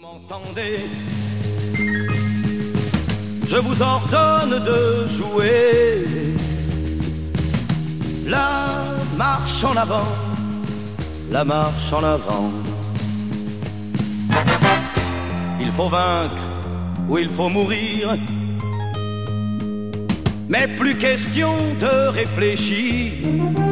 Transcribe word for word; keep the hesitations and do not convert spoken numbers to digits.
Entendez, je vous ordonne de jouer la marche en avant, la marche en avant. Il faut vaincre ou il faut mourir, mais plus question de réfléchir.